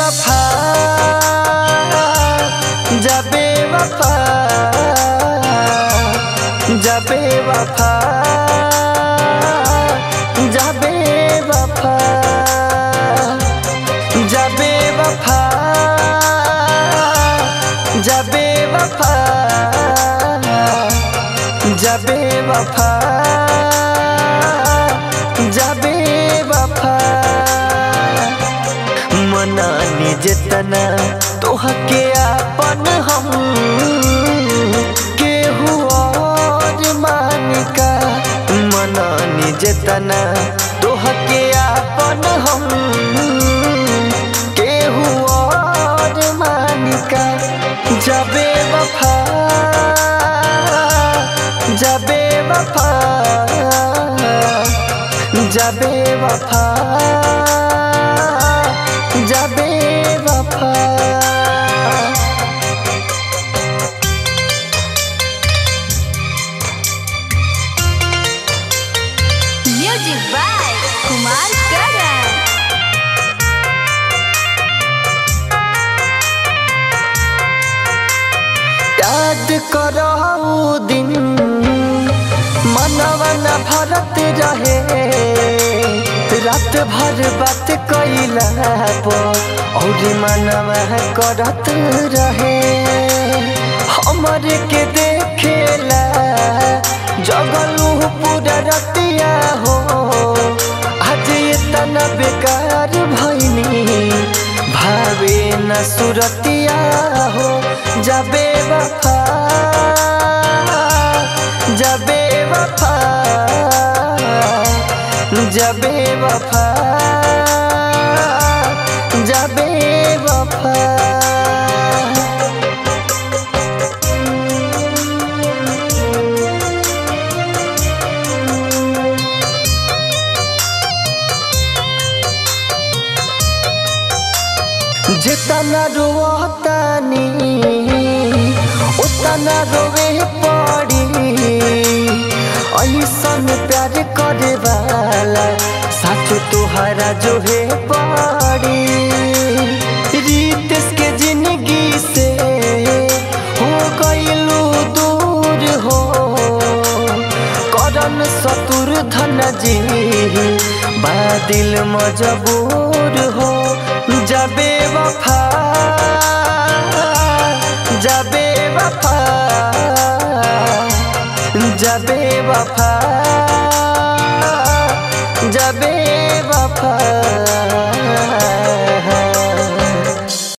वफा जबे वफा जबे वफा जबे वफा जबे वफा जबे वफा जबे वफा जबे वफा मनानी जितना तोहके अपन हम केहू और मान का मनानी जितना तोहके अपन हम केहू और मान का जबे वफा जबे वफा जबे वफा जबे वफा म्यूजिक बाय कुमार करण। याद करो दिन मनवा न भरत रहे रात भर बात कैला और मनवा करत रहे हमरे के देखेला जगलू पूरा रतिया हो आज इतना बेकार भइनी भावे न सुरतिया हो जबे वफा जबे वफा जबे वफा जबे वफा जितना रोतानी उतना रोवे पड़ी ऐसन प्यार करे वाला साचो तुहरा जो है पड़ी रीत के जिंदगी से हो गईलू दूर हो करन सतुर धन जी बादिल मजबूर हो जबे वफा जबे वफा जबे वफा जबे